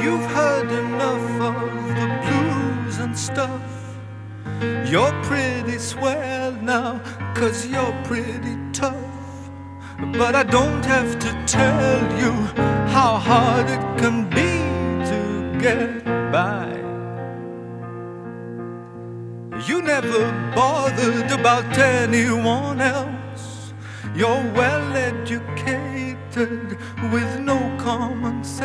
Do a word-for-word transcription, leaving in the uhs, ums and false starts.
you've heard enough of the blues and stuff. You're pretty swell now, 'cause you're pretty tough. But I don't have to tell you how hard it can be to get by. You never bothered about anyone else. You're well educated with no common sense.